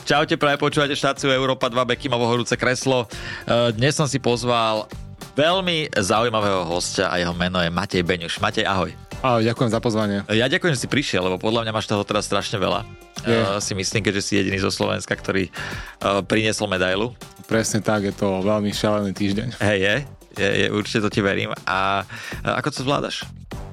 Čaute, práve počúvate štáciu Európa 2 Bekimovo horúce kreslo. Dnes som si pozval veľmi zaujímavého hostia a jeho meno je Matej Beňuš. Matej, ahoj. Ahoj, ďakujem za pozvanie. Ja ďakujem, že si prišiel, lebo podľa mňa máš toho teraz strašne veľa. Si myslím, keďže si jediný zo Slovenska, ktorý priniesol medailu. Presne tak, je to veľmi šialený týždeň. Hej, je, určite to ti verím. A ako to zvládaš?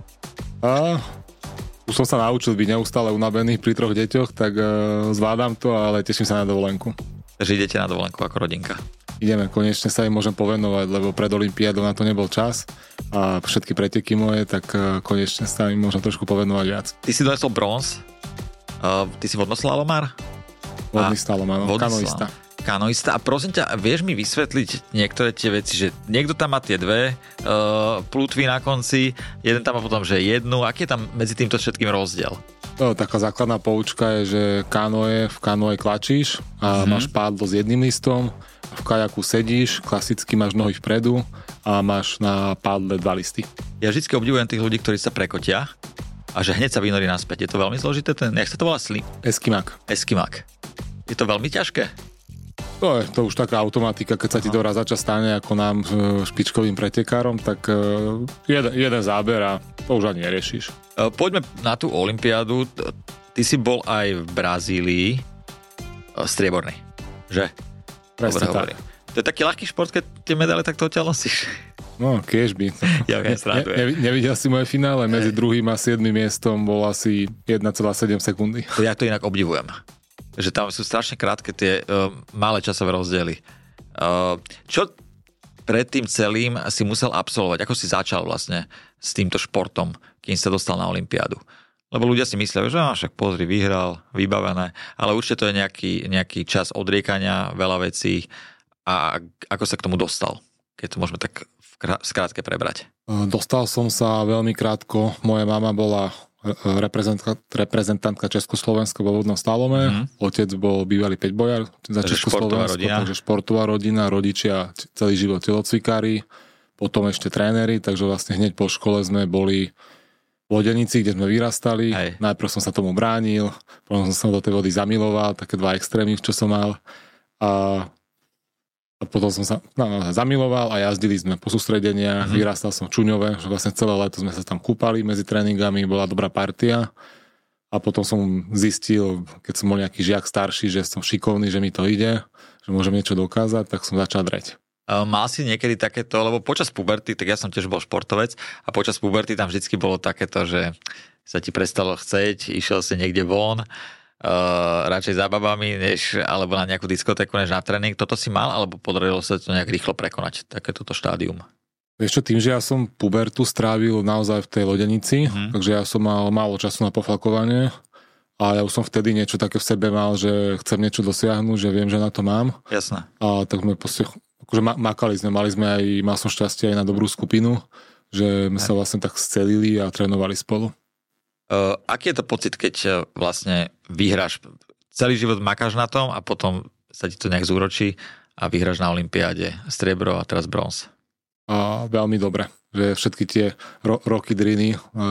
Už som sa naučil byť neustále unavený pri 3 deťoch, tak zvládam to, ale teším sa na dovolenku. Takže idete na dovolenku ako rodinka? Ideme, konečne sa im môžem povenovať, lebo pred olympiádou na to nebol čas a všetky preteky moje, tak konečne sa im môžem trošku povenovať viac. Ty si donesol bronz, ty si vodnoslalomár? Vodný slalom, áno, Kanoista. A prosím ťa, vieš mi vysvetliť niektoré tie veci, že niekto tam má tie dve plutvy na konci, jeden tam má potom, že jednu. Aký je tam medzi týmto všetkým rozdiel? Taká základná poučka je, že v kanoe klačíš a máš pádlo s jedným listom, v kajaku sedíš, klasicky máš nohy vpredu a máš na pádle 2 listy. Ja vždy obdivujem tých ľudí, ktorí sa prekotia a že hneď sa vynorí naspäť. Je to veľmi zložité? Jak sa to volá? Eskimak. Je to veľmi ťažké? To už taká automatika, keď sa ti dorazača stane ako nám špičkovým pretekárom, tak jeden záber a to už ani neriešiš. Poďme na tú olympiádu. Ty si bol aj v Brazílii strieborný, že? Presne tak. To je taký ľahký šport, keď tie medaile takto odtiaľ nosíš. No, kiežby. Ja viem, srandujem. Nevidel si moje finále, medzi 2. a 7. miestom bol asi 1,7 sekundy. Ja to inak obdivujem. Že tam sú strašne krátke tie malé časové rozdiely. Čo pred tým celým si musel absolvovať? Ako si začal vlastne s týmto športom, kým sa dostal na olympiádu? Lebo ľudia si myslia, že však pozri, vyhral, vybavené, ale určite to je nejaký čas odriekania, veľa vecí. A ako sa k tomu dostal? Keď to môžeme tak skrátke prebrať. Dostal som sa veľmi krátko. Moja mama bola reprezentantka Československa vo vodnom slalome. Otec bol bývalý päťbojar za Československo, takže športová rodina, rodičia celý život telocvikári, potom ešte tréneri, takže vlastne hneď po škole sme boli v Lodenici, kde sme vyrastali. Najprv som sa tomu bránil, potom som sa do tej vody zamiloval, také 2 extrémy, čo som mal. A potom som sa zamiloval a jazdili sme po sústredeniach, vyrastal som v Čuňove, že vlastne celé leto sme sa tam kúpali medzi tréningami, bola dobrá partia a potom som zistil, keď som bol nejaký žiak starší, že som šikovný, že mi to ide, že môžem niečo dokázať, tak som začal dreť. Mal si niekedy takéto, lebo počas puberty, tak ja som tiež bol športovec a počas puberty tam vždycky bolo takéto, že sa ti prestalo chceť, išiel si niekde von, radšej za babami, alebo na nejakú diskotéku, než na tréning. Toto si mal, alebo podarilo sa to nejak rýchlo prekonať, také toto štádium? Vieš čo, tým, že ja som pubertu strávil naozaj v tej Lodenici, takže ja som mal málo času na poflakovanie a ja už som vtedy niečo také v sebe mal, že chcem niečo dosiahnuť, že viem, že na to mám. Jasné. A tak sme akože makali sme, mal som šťastie aj na dobrú skupinu, že sme sa vlastne tak scelili a trénovali spolu. Aký je to pocit, keď vlastne vyhráš, celý život makáš na tom a potom sa ti to nejak zúročí a vyhráš na olympiáde striebro a teraz bronz? Veľmi dobre, že všetky tie roky driny,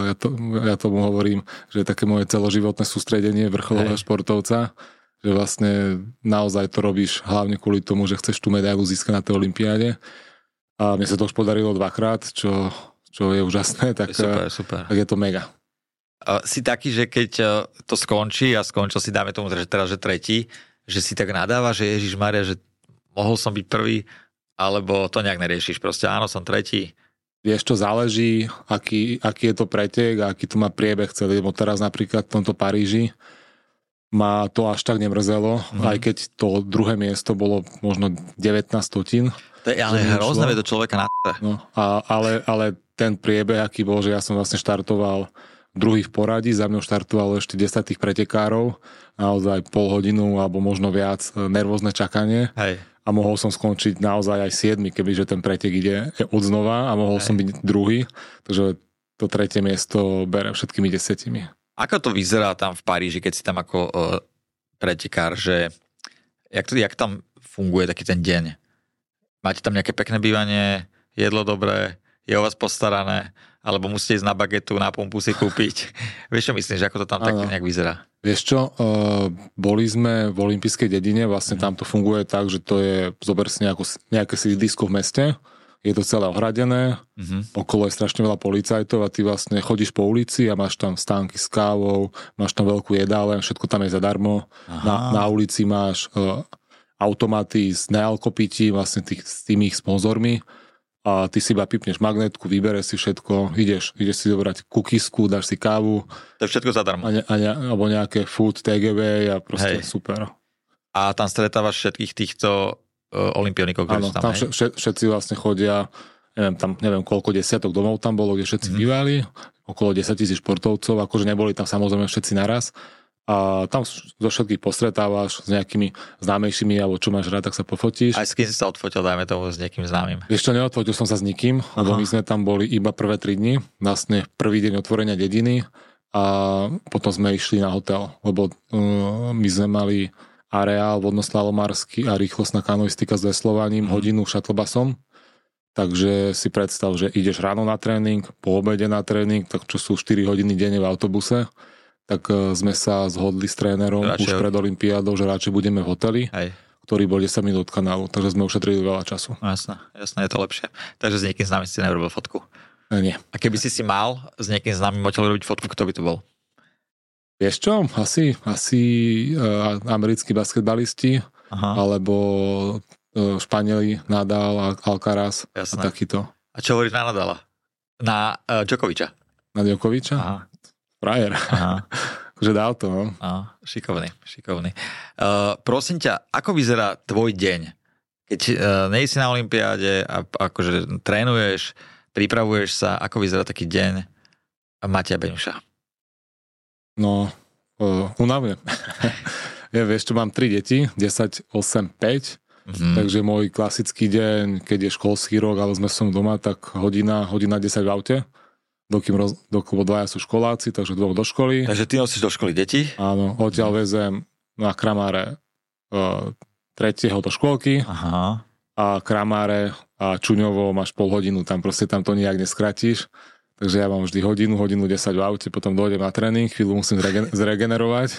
ja tomu hovorím, že je také moje celoživotné sústredenie vrcholového športovca, že vlastne naozaj to robíš hlavne kvôli tomu, že chceš tú medailu získať na tej olympiáde a mne sa to už podarilo 2-krát, čo je úžasné, tak, super. Tak je to mega. Si taký, že keď to skončí a skončil si, dáme tomu, že teraz, že tretí, že si tak nadáva, že Ježišmaria, že mohol som byť prvý, alebo to nejak neriešiš, proste áno, som tretí. Vieš, čo záleží, aký je to pretek a aký to má priebeh celý, lebo teraz napríklad v tomto Paríži ma to až tak nemrzelo, aj keď to druhé miesto bolo možno 19 stotín. To je ale hrozné, je to človeka na... No, ale ten priebeh, aký bol, že ja som vlastne štartoval druhý v poradí, za mnou štartovalo ešte 10 tých pretekárov, naozaj pol hodinu alebo možno viac, nervózne čakanie. Hej. A mohol som skončiť naozaj aj 7, kebyže ten pretek ide odznova a mohol som byť druhý, takže to tretie miesto bere všetkými 10. Ako to vyzerá tam v Paríži, keď si tam ako pretekár, že jak tam funguje taký ten deň? Máte tam nejaké pekné bývanie, jedlo dobré, je o vás postarané, alebo musíte ísť na bagetu, na pumpu si kúpiť. Vieš čo myslíš, že ako to tam tak nejak vyzerá? Vieš čo, boli sme v olympijskej dedine, vlastne tam to funguje tak, že to je, zober si nejaké sídlisko v meste, je to celé ohradené, okolo je strašne veľa policajtov a ty vlastne chodíš po ulici a máš tam stánky s kávou, máš tam veľkú jedáleň, všetko tam je zadarmo. Na ulici máš automaty s nealkopitím, vlastne s tými ich sponzormi a ty si iba pipneš magnetku, vybereš si všetko, ideš si zobrať kukisku, dáš si kávu. To je všetko zadarmo. Alebo nejaké food, TGV a proste super. A tam stretávaš všetkých týchto olympionikov, ktorí sú tam, všetci vlastne chodia, neviem koľko desiatok domov tam bolo, kde všetci bývali, okolo 10 000 športovcov, akože neboli tam samozrejme všetci naraz. A tam zo všetkých postretávaš s nejakými známejšími, alebo čo máš rád, tak sa pofotíš. Aj s kým si sa odfotil, dajme tomu, s niekým známym? Vieš čo, neodfotil som sa s nikým, lebo my sme tam boli iba prvé 3 dni, vlastne prvý deň otvorenia dediny a potom sme išli na hotel, lebo my sme mali areál vodnoslalomársky a rýchlostná kanoistika s veslovaním, hodinu šatlbasom. Takže si predstav, že ideš ráno na tréning, po obede na tréning, tak čo sú 4 hodiny denne v autobuse, tak sme sa zhodli s trénerom už pred olympiádou, že radšej budeme v hoteli, ktorý bol 10 minút od kanálu, takže sme ušetrili veľa času. No, jasné, je to lepšie. Takže s niekým známym si neurobil fotku? Nie. A keby si mal s niekým známym odtiaľ robiť fotku, kto by to bol? Vieš čo? Asi americkí basketbalisti, alebo Španieli, Nadal, Alcaraz a takýto. A čo hovoríš na Nadala? Na Djokoviča? Na Djokoviča? Aha. Frajer. Akože dal to, no. Šikovný. Prosím ťa, ako vyzerá tvoj deň? Keď nejsi na olympiáde a akože trénuješ, pripravuješ sa, ako vyzerá taký deň Mateja Beňuša? No, unavne. Ja vieš, čo mám 3 deti, 10, 8, 5, takže môj klasický deň, keď je školský rok, ale sme som doma, tak hodina 10 v aute, dokým dvaja sú školáci, takže 2 do školy. Takže ty nosíš do školy deti? Áno, odtiaľ vezem na Kramáre 3. do škôlky a Kramáre a Čuňovo máš pol hodinu, tam to nijak neskratíš. Takže ja mám vždy hodinu 10 v aute, potom dojdem na tréning, chvíľu musím zregenerovať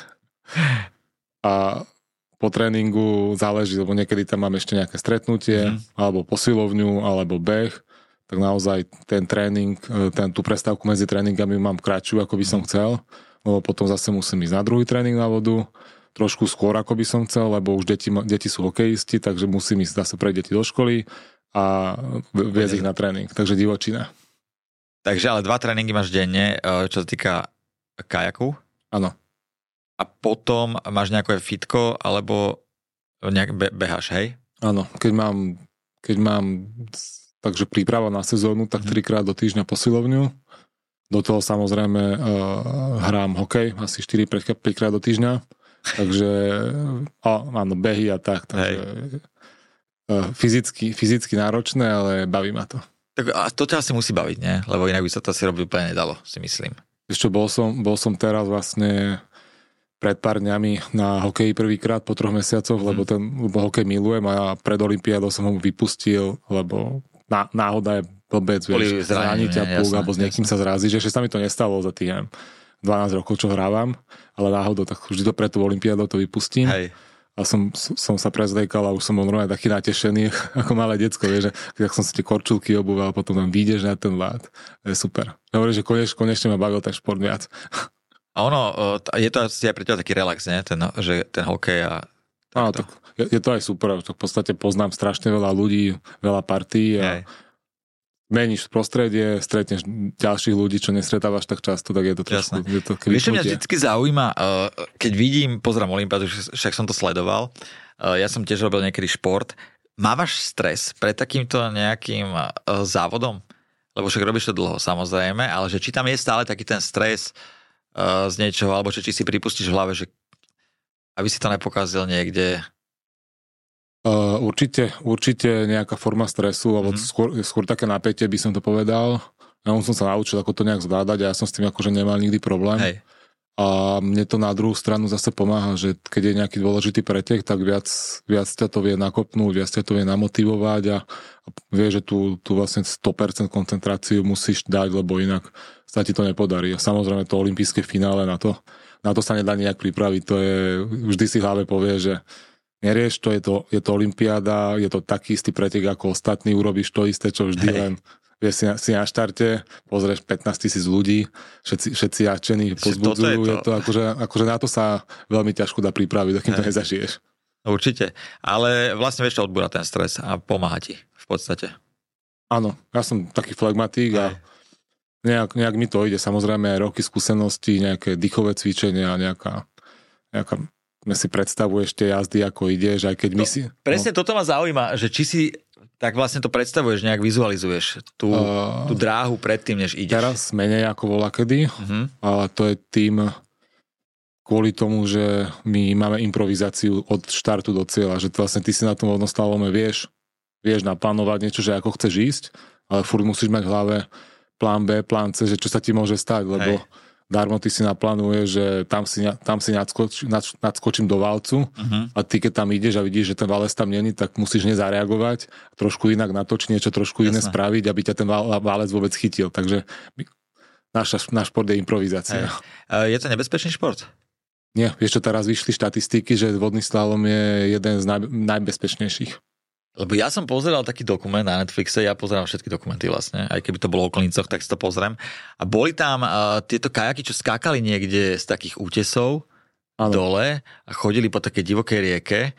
a po tréningu záleží, lebo niekedy tam mám ešte nejaké stretnutie, alebo posilovňu, alebo beh, tak naozaj ten tréning, tú prestávku medzi tréningami mám kratšiu, ako by som chcel, lebo potom zase musím ísť na druhý tréning na vodu, trošku skôr, ako by som chcel, lebo už deti sú hokejisti, takže musím ísť zase pre deti do školy a viesť ich na tréning, takže divočina. Takže ale 2 tréningy máš denne, čo sa týka kajaku? Áno. A potom máš nejaké fitko, alebo nejak beháš, hej? Áno, keď mám takže príprava na sezónu, tak 3-krát do týždňa posilovňu. Do toho samozrejme hrám hokej, asi 4-5 krát do týždňa. Takže áno, behy a tak. Takže fyzicky náročné, ale baví ma to. Tak a to ťa asi musí baviť, nie? Lebo inak by sa to asi robiť úplne nedalo, si myslím. Ešte bol som teraz vlastne pred pár dňami na hokeji prvýkrát po 3 mesiacoch, lebo hokej milujem a pred olympiádou som ho vypustil, lebo náhoda je blbec, vieš, zraniť ťa plúk, alebo s niekým sa zrazí, že ešte sa mi to nestalo za tých 12 rokov, čo hrávam, ale náhodou, tak vždy to pred tú olympiádou to vypustím. Hej. A som sa prezliekal a už som bol normálne taký natešený, ako malé decko, vieš, že keď som si tie korčulky obúval, potom tam vyjdeš na ten ľad. To je super. Hovorím, že konečne ma bavil ten šport viac. A ono, je to asi aj pre teba taký relax, nie? Ten hokej a... Áno, tak je to aj super. V podstate poznám strašne veľa ľudí, veľa partí a meníš prostredie, stretneš ďalších ľudí, čo nestretávaš tak často, tak je to trošku... Vieš, mňa vždycky zaujíma, keď vidím, pozerám olympiádu, však som to sledoval, ja som tiež robil niekedy šport, mávaš stres pred takýmto nejakým závodom? Lebo však robíš to dlho, samozrejme, ale že či tam je stále taký ten stres z niečoho, alebo či si pripustíš v hlave, že aby si to nepokázal niekde... Určite nejaká forma stresu, alebo skôr také napätie by som to povedal. Ja som sa naučil, ako to nejak zvládať a ja som s tým akože nemal nikdy problém. Hej. A mne to na druhú stranu zase pomáha, že keď je nejaký dôležitý pretek, tak viac ťa to vie nakopnúť, viac ťa to vie namotivovať a vie, že tú vlastne 100% koncentráciu musíš dať, lebo inak sa ti to nepodarí. A samozrejme to olympijské finále na to na to sa nedá nejak pripraviť. To je, vždy si v hlave povie, že nerieš to, je to olympiáda, je to taký istý pretek ako ostatní, urobíš to isté, čo vždy, len vieš, si na štarte, pozrieš 15 000 ľudí, všetci jačení, pozbudzujú, je to akože na to sa veľmi ťažko dá pripraviť, dokým to nezažiješ. Určite, ale vlastne vieš, to odbúra ten stres a pomáha ti v podstate. Áno, ja som taký flegmatík a nejak mi to ide, samozrejme aj roky skúseností, nejaké dýchové cvičenia, nejaká si predstavuješ tie jazdy, ako ideš, aj keď my si... Presne toto ma zaujíma, že či si tak vlastne to predstavuješ, nejak vizualizuješ tú dráhu predtým, než ideš. Teraz menej ako volakedy, ale to je tým kvôli tomu, že my máme improvizáciu od štartu do cieľa, že vlastne ty si na tom vodnoslalome vieš naplánovať niečo, že ako chceš ísť, ale furt musíš mať v hlave plán B, plán C, že čo sa ti môže stať, lebo darmo ty si naplánuješ, že tam si nadskočím do válcu a ty keď tam ideš a vidíš, že ten válec tam není, tak musíš nezareagovať, trošku inak natočiť, niečo trošku iné spraviť, aby ťa ten válec vôbec chytil. Takže náš šport je improvizácia. Je to nebezpečný šport? Nie, vieš čo, teraz vyšli štatistiky, že vodný slalom je jeden z najbezpečnejších. Lebo ja som pozeral taký dokument na Netflixe, ja pozerám všetky dokumenty vlastne, aj keby to bolo o Klincoch, tak si to pozriem. A boli tam tieto kajaky, čo skákali niekde z takých útesov dole a chodili po takej divokej rieke.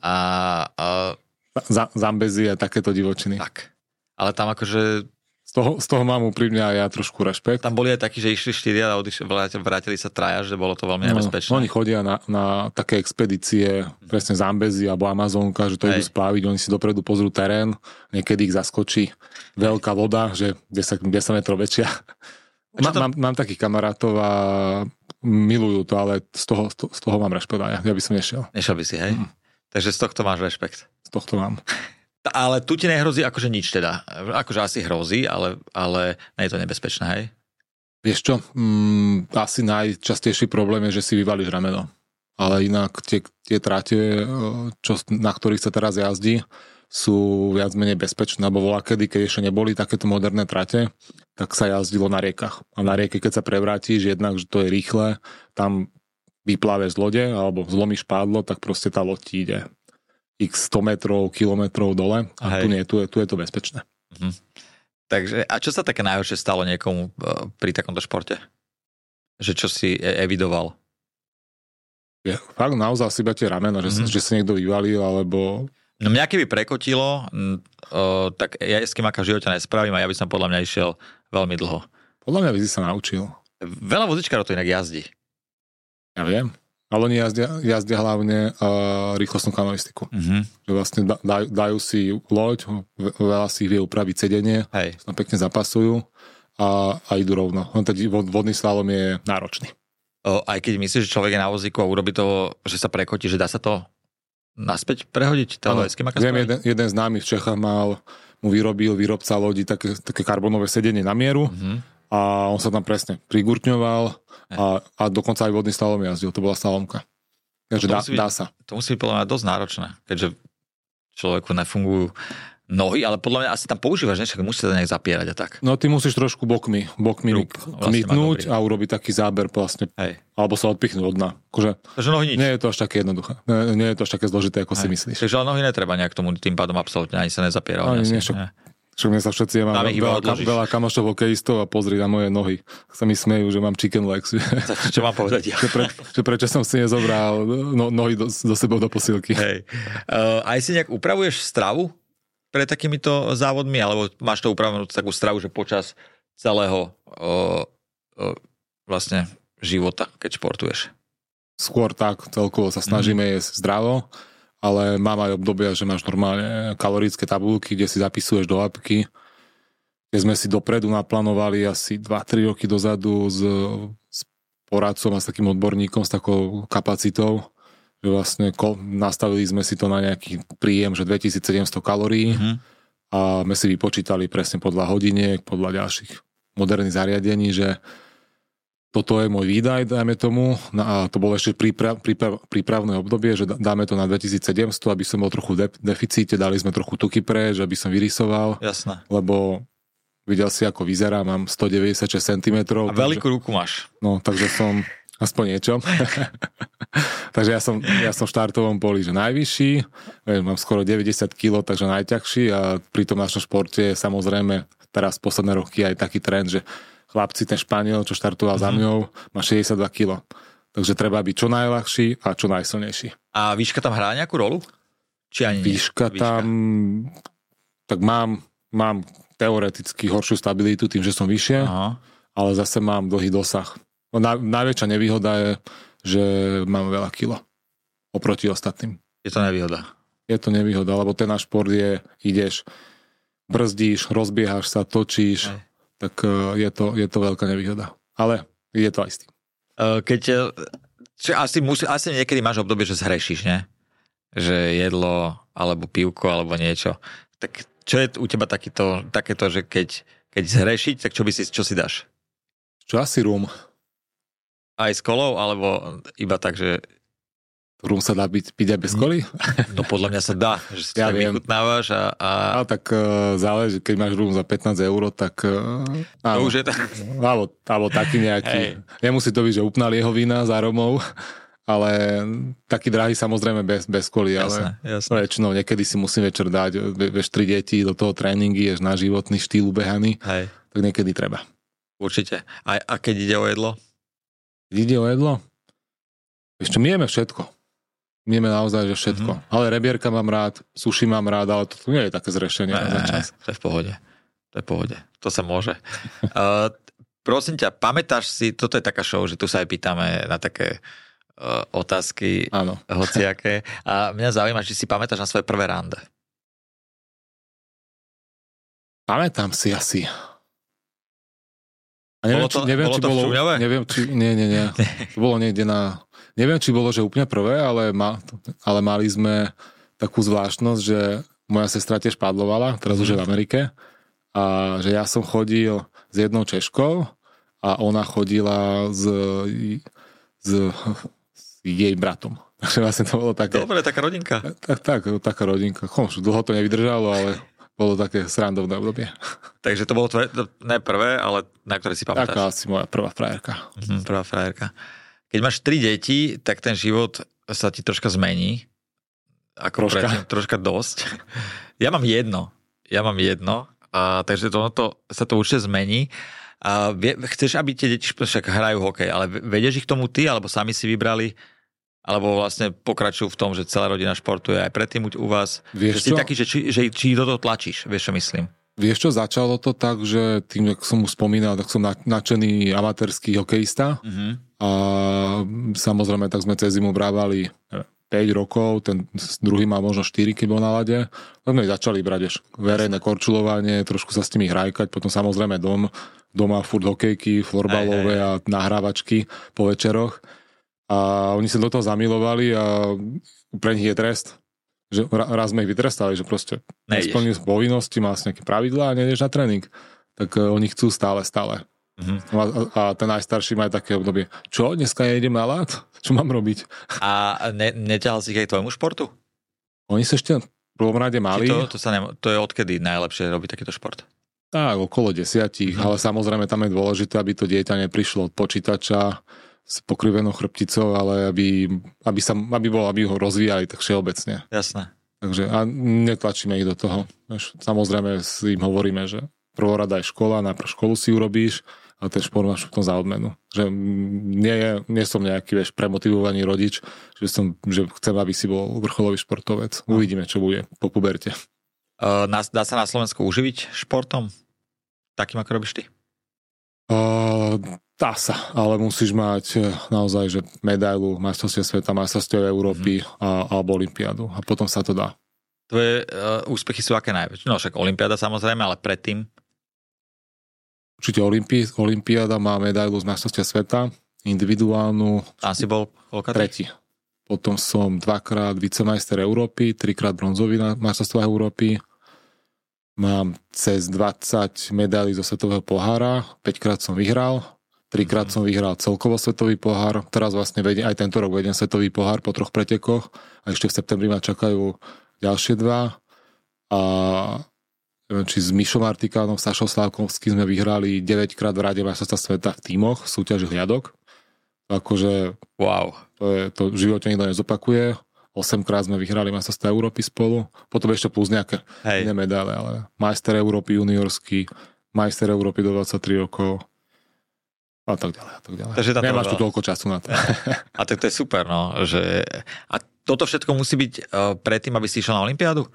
Zambezi a takéto divočiny. Tak. Ale tam akože... Z toho mám úprimne aj ja trošku rešpekt. Tam boli aj takí, že išli 4 a vrátili sa 3, že bolo to veľmi nebezpečné. Oni chodia na také expedície, presne Zambezi alebo Amazonka, že to idú spláviť, oni si dopredu pozrú terén, niekedy ich zaskočí veľká voda, že 10 metrov väčšia. Mám takých kamarátov a milujú to, ale z toho mám rešpekt. Ja by som nešiel. Nešiel by si, hej? Takže z tohto máš rešpekt. Z tohto mám. Ale tu ti nehrozí akože nič teda. Akože asi hrozí, ale nie je to nebezpečné, hej? Vieš čo? Asi najčastejší problém je, že si vyvalíš rameno. Ale inak tie tráte, na ktorých sa teraz jazdí, sú viac menej bezpečné. Lebo volakedy, keď ešte neboli takéto moderné trate, tak sa jazdilo na riekach. A na rieke, keď sa prevrátiš, jednak, že to je rýchle, tam vyplaveš z lode, alebo zlomíš pádlo, tak proste tá loď ti ide x 100 metrov, kilometrov dole a tu je to bezpečné. Takže, a čo sa také najhoršie stalo niekomu pri takomto športe? Že čo si evidoval? Fakt naozaj si iba tie ramena, že sa niekto vyvalil, alebo... No mňa keby prekotilo, tak ja eskimaka v živote nespravím a ja by som podľa mňa išiel veľmi dlho. Podľa mňa by si sa naučil. Veľa vozičkárov to inak jazdí. Ja viem. Ale oni jazdia hlavne rýchlostnú kanoistiku. Že vlastne dajú si loď, veľa si ich vie upraviť sedenie, sa pekne zapasujú a idú rovno. Vodný slalom je náročný. Aj keď myslíš, že človek je na vozíku a urobí to, že sa prekotí, že dá sa to naspäť prehodiť? Viem, jeden z námi v Čechách mu vyrobil výrobca lodi také karbonové sedenie na mieru a on sa tam presne prigurtňoval a dokonca aj vodný slalom jazdil, to bola slalomka. Takže dá sa. To musí byť podľa mňa dosť náročné, keďže človeku nefungujú nohy, ale podľa mňa asi tam používaš niečo, musí sa to nejak zapierať a tak. No ty musíš trošku bokmi kmitnúť a urobiť taký záber vlastne, alebo sa odpichnúť od dna. Takže nohy nič. Nie je to až také jednoduché. Nie je to až také zložité, ako si myslíš. Takže ale nohy netreba nejak tomu tým pádom absolútne ani sa nezapiera. Však mne sa všetci, ja mám veľa kamošov hokejistov a pozri na moje nohy. Sa mi smejú, že mám chicken legs. Čo mám povedať ja? Prečo som si nezobral nohy do sebou do posilky. Aj si nejak upravuješ stravu pre takýmito závodmi, alebo máš to upravenú takú stravu, že počas celého vlastne života, keď športuješ? Skôr tak, celkovo sa snažíme jesť zdravo, ale mám aj obdobia, že máš normálne kalorické tabuľky, kde si zapisuješ do apky, kde sme si dopredu naplánovali asi 2-3 roky dozadu s poradcom a s takým odborníkom, s takou kapacitou, že vlastne nastavili sme si to na nejaký príjem, že 2700 kalórií a sme si vypočítali presne podľa hodiniek, podľa ďalších moderných zariadení, že toto je môj výdaj, dajme tomu, a to bolo ešte prípravné obdobie, že dáme to na 2700, aby som bol trochu v deficíte, dali sme trochu tuky preč, aby som vyrysoval. Jasné. Lebo videl si, ako vyzerá, mám 196 cm. A veľkú ruku máš. No, takže som Aspoň niečo. Takže ja som v štartovom boli, že najvyšší, mám skoro 90 kg, takže najťažší a pri tom našom športe samozrejme teraz posledné roky aj taký trend, že chlapci, ten Španiel, čo štartoval za mňou, má 62 kg. Takže treba byť čo najľahší a čo najsilnejší. A výška tam hrá nejakú rolu? Či ani výška tam, tak mám teoreticky horšiu stabilitu tým, že som vyššie, ale zase mám dlhý dosah. Najväčšia nevýhoda je, že mám veľa kilo oproti ostatným. Je to nevýhoda? Je to nevýhoda, lebo ten náš šport je, ideš, brzdíš, rozbiehaš sa, točíš, tak je to veľká nevýhoda. Ale je to aj s tým. Asi niekedy máš obdobie, že zhrešíš, ne? Že jedlo, alebo pivko, alebo niečo. Tak čo je u teba takéto, že keď zhrešiť, tak čo si dáš? Čo asi rum? Aj s kolou, alebo iba tak, že... Rum sa dá piť aj bez koly? No podľa mňa sa dá, že si tak vychutnávaš a... Ale tak záleží, keď máš rum za 15 €, tak... To už je tak... Alebo taký nejaký... Nemusí to byť, že úplná liehovina s aromou, ale taký drahý samozrejme bez koly, ale väčšinou niekedy si musím večer dať, vieš, 3 deti do toho tréningy, ješ na životný štýl ubehaný, tak niekedy treba. Určite. A keď ide o jedlo? Keď ide o jedlo? Ešte my jeme všetko. My jeme naozaj, že všetko. Ale rebierka mám rád, sushi mám rád, ale to nie je také zrešenie za čas. To je v pohode. To sa môže. Prosím ťa, pamätáš si, toto je taká show, že tu sa aj pýtame na také otázky, hociaké. A mňa zaujíma, či si pamätáš na svoje prvé rande. Pamätám si asi. A neviem, bolo to v Čuňove? Nie. To bolo niekde neviem, či bolo, že úplne prvé, ale mali sme takú zvláštnosť, že moja sestra tiež padlovala, teraz už je v Amerike, a že ja som chodil s jednou Češkou a ona chodila s jej bratom. Takže vlastne to bolo také... Dobre, taká rodinka. Tak, taká rodinka. Dlho to nevydržalo, ale bolo také srandovné obdobie. Takže to bolo tvoje, ne prvé, ale na ktoré si pamätáš? Taká asi moja prvá frajerka. Prvá frajerka. Keď máš 3 deti, tak ten život sa ti troška zmení. Ako troška dosť. Ja mám jedno. Takže sa to určite zmení. Chceš, aby tie deti však hrajú hokej, ale vedieš ich k tomu ty, alebo sami si vybrali, alebo vlastne pokračujú v tom, že celá rodina športuje aj predtým u vás? Vieš že si taký, že či do toho tlačíš, vieš čo myslím? Vieš čo, začalo to tak, že tým, ako som už spomínal, tak som nadšený amatérsky hokejista a samozrejme tak sme cez zimu brávali 5 rokov, ten druhý mal možno 4, keď bol na lade. Tak sme začali brať verejné korčulovanie, trošku sa s nimi hrajkať, potom samozrejme doma furt hokejky, florbalové a nahrávačky po večeroch. A oni sa do toho zamilovali a pre nich je trest. Že raz sme ich vytrestali, že proste nesplnili povinnosti, má nejaké pravidlá a nejdeš na tréning. Tak oni chcú stále. A ten najstarší má také obdobie. Čo? Dneska nejdem na ľad? Čo mám robiť? A neťahal si ich aj tvojmu športu? Oni sa ešte v prvom rade mali. To je odkedy najlepšie robiť takýto šport? Tak, okolo 10, ale samozrejme tam je dôležité, aby to dieťa neprišlo od počítača s pokrivenou chrbticou, ale aby ho rozvíjali tak všeobecne. Jasné. Takže a netlačíme ich do toho. Samozrejme im hovoríme, že prvorada je škola, najprv školu si urobíš a ten šport máš v tom za odmenu. Že nie som nejaký premotivovaný rodič, že chcem, aby si bol vrcholový športovec. Uvidíme, čo bude po puberte. Dá sa na Slovensku uživiť športom? Takým, ako robíš ty? Dá sa, ale musíš mať naozaj, že medailu majstrovstiev sveta, majstrovstiev Európy alebo olympiádu a potom sa to dá. Tvoje úspechy sú aké najväčšie? No však olympiáda samozrejme, ale predtým? Určite olympiáda má medailu z majstrovstiev sveta, individuálnu. Tam si bol koľkátý? 3. Potom som 2-krát vicemajster Európy, 3-krát bronzový na majstrovstvách Európy. Mám cez 20 medailí zo svetového pohára, 5-krát som vyhral, 3-krát som vyhral celkovo svetový pohár, teraz vlastne aj tento rok vedem svetový pohár po 3 pretekoch a ešte v septembri ma čakajú ďalšie 2 a neviem, či s Mišom Artikánom, Sašou Slávkovským sme vyhrali 9-krát v rade majstrovstvá sveta v tímoch, v súťaži hliadok. Akože wow. To v živote nikto nezopakuje. 8-krát sme vyhrali majstrovstvá Európy spolu. Potom ešte plus nejaké iné medále, ale majster Európy juniorský, majster Európy do 23 rokov a tak ďalej. Takže nemáš tu toľko času na to. A tak to je super, no. Že... A toto všetko musí byť predtým, aby si išiel na olympiádu?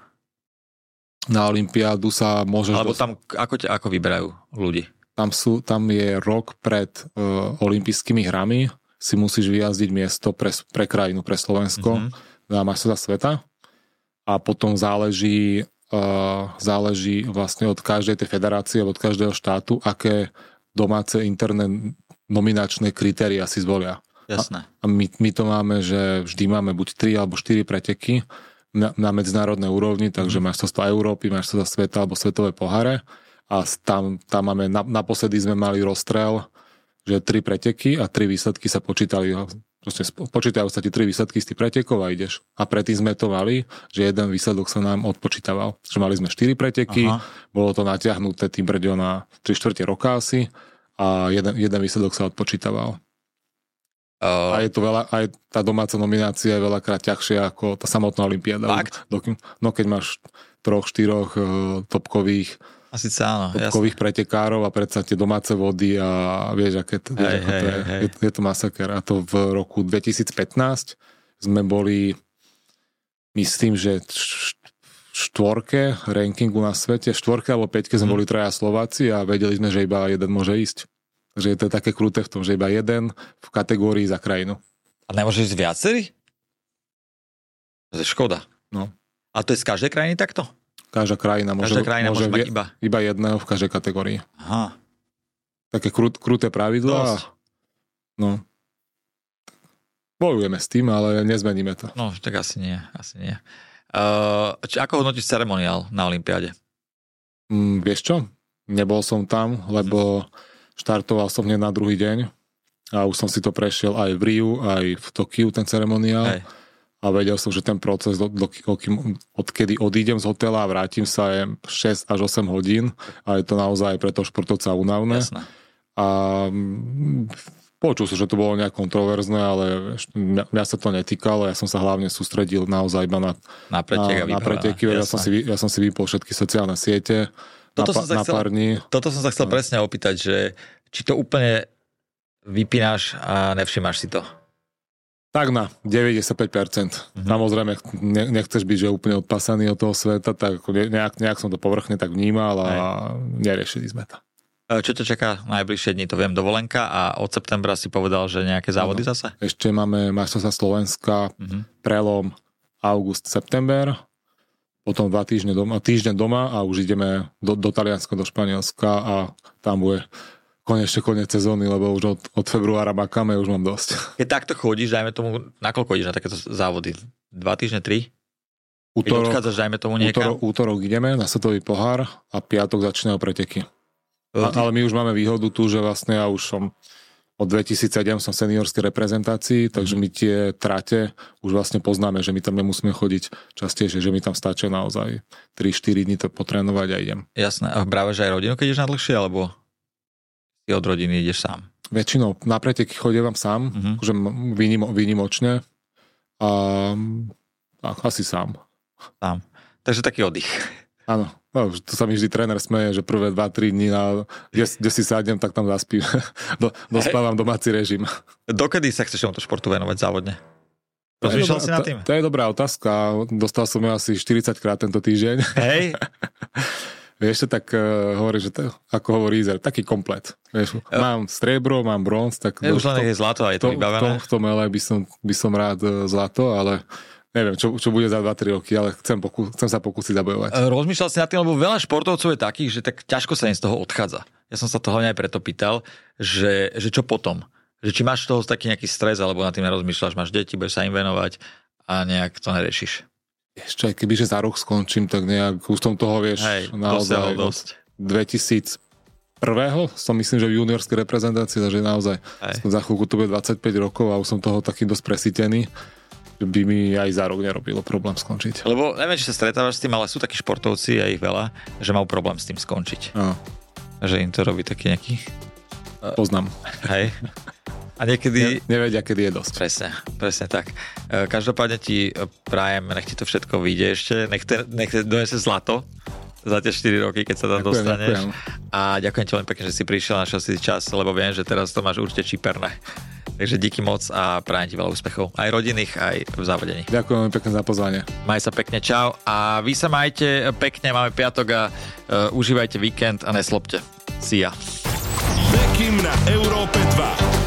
Na olympiádu sa môžeš... Alebo tam ako vyberajú ľudí? Tam je rok pred olympijskými hrami, si musíš vyjazdiť miesto pre krajinu, pre Slovensko, na majstrovstvá sveta a potom záleží vlastne od každej tej federácie, od každého štátu, aké domáce interné nominačné kritéria si zvolia. Jasné. A my to máme, že vždy máme buď 3 alebo 4 preteky na medzinárodnej úrovni, takže majstrovstvá Európy, majstrovstvá sveta alebo svetové poháre a tam máme, naposledy sme mali rozstrel, že 3 preteky a 3 výsledky sa počítali. Proste počítajú sa ti 3 výsledky z tých pretekov a ideš. A predtým sme to mali, že jeden výsledok sa nám odpočítaval. Že mali sme 4 preteky, bolo to natiahnuté tým brďo na 3/4 roka asi a jeden výsledok sa odpočítaval. A je to aj tá domáca nominácia je veľakrát ťažšia ako tá samotná olympiáda. No keď máš 3-4 topkových asi áno, topkových pretekárov a predsa tie domáce vody a vieš, aké to je. Je to masaker. A to v roku 2015 sme boli, myslím, že štvorke rankingu na svete, 4 alebo 5 sme boli 3 Slováci a vedeli sme, že iba jeden môže ísť. Takže to je také kruté v tom, že iba jeden v kategórii za krajinu. A nemôže ísť viacerý? To je škoda. No. A to je z každej krajiny takto? Každá krajina môže mať iba jedného v každej kategórii. Aha. Také kruté pravidlá. No. Bojujeme s tým, ale nezmeníme to. No, tak asi nie. Ako hodnotíš ceremoniál na olympiáde? Vieš čo? Nebol som tam, lebo štartoval som hneď na druhý deň a už som si to prešiel aj v Riu, aj v Tokiu, ten ceremoniál. A vedel som, že ten proces, odkedy odídem z hotela a vrátim sa, je 6 až 8 hodín a je to naozaj pre toho športovca únavné. Jasné. A počul som, že to bolo nejak kontroverzné, ale mňa sa to netýkalo, ja som sa hlavne sústredil naozaj iba na preteky. Ja som si vypol všetky sociálne siete na pár dní. Toto som sa chcel presne opýtať, že či to úplne vypínaš a nevšimáš si to? Tak na 95%. Samozrejme, nechceš byť že úplne odpasaný od toho sveta, tak nejak som to povrchne tak vnímal a neriešili sme to. Čo ťa čaká najbližšie dni? To viem, dovolenka a od septembra si povedal, že nejaké závody zase? Ešte máme majstrovstvá Slovenska, prelom august-september, potom 2 týždne doma, týždeň doma a už ideme do Talianska, do Španielska a tam bude konečne koniec sezóny, lebo už od februára makáme, už mám dosť. Keď takto chodíš, dajme tomu, nakoľko ideš na takéto závody? 2 týždne, 3? Keď odchádzaš, dajme tomu niekam? Útorok ideme na svetový pohár a piatok začínajú preteky. Ale my už máme výhodu tu, že vlastne ja už som od 2007 som v seniorskej reprezentácii, takže my tie trate už vlastne poznáme, že my tam nemusíme chodiť častejšie, že mi tam stačí naozaj 3-4 dní to potrénovať a idem. Jasné. A brávaš aj rodinu, keď ideš na dlhšie, alebo od rodiny ideš sám? Väčšinou na preteky chodievam sám, akože výnimočne a asi sám. Sám. Takže taký oddych. Áno, to sa mi vždy tréner smeje, že prvé 2-3 dní, kde si sadnem, tak tam zaspím. Dospávam domáci režim. Dokedy sa chceš tomuto športu venovať závodne? Rozmýšľal si nad tým? To je dobrá otázka. Dostal som ju asi 40 krát tento týždeň. Hej. Vieš, tak hovorí, že ako hovorí Izer, taký komplet. Vieš, mám striebro, mám bronz, tak... Už len je zlato a je to vybavené. V tom by som rád zlato, ale neviem, čo bude za 2-3 roky, ale chcem sa pokúsiť zabojovať. Rozmýšľal si nad tým, lebo veľa športovcov je takých, že tak ťažko sa im z toho odchádza. Ja som sa to hlavne aj preto pýtal, že čo potom? Že či máš z toho taký nejaký stres, alebo nad tým nerozmýšľaš, máš deti, budeš sa im venovať a nejak to neriešiš. Ešte aj kebyže za rok skončím, tak nejak už som toho, vieš, naozaj dosť. 2001. som myslím, že v juniorskej reprezentácii, takže naozaj za chvíľku to bude 25 rokov a už som toho taký dosť presítený, že by mi aj za rok nerobilo problém skončiť. Lebo neviem, či sa stretávaš s tým, ale sú takí športovci, a ich veľa, že majú problém s tým skončiť. No. Že im to robí taký nejaký... Poznám. Hej. A niekedy... Nevedia, kedy je dosť. Presne tak. Každopádne ti prajem, nech ti to všetko vyjde ešte, nech donese zlato za tie 4 roky, keď sa tam dostaneš. Ďakujem. A ďakujem ti veľmi pekne, že si prišiel, našiel si čas, lebo viem, že teraz to máš určite čiperné. Takže díky moc a prajem ti veľa úspechov. Aj rodinných, aj v závodení. Ďakujem veľmi pekne za pozvanie. Maj sa pekne, čau. A vy sa majte pekne, máme piatok a užívajte víkend a neslobte. See ya. Bekim na Európe 2.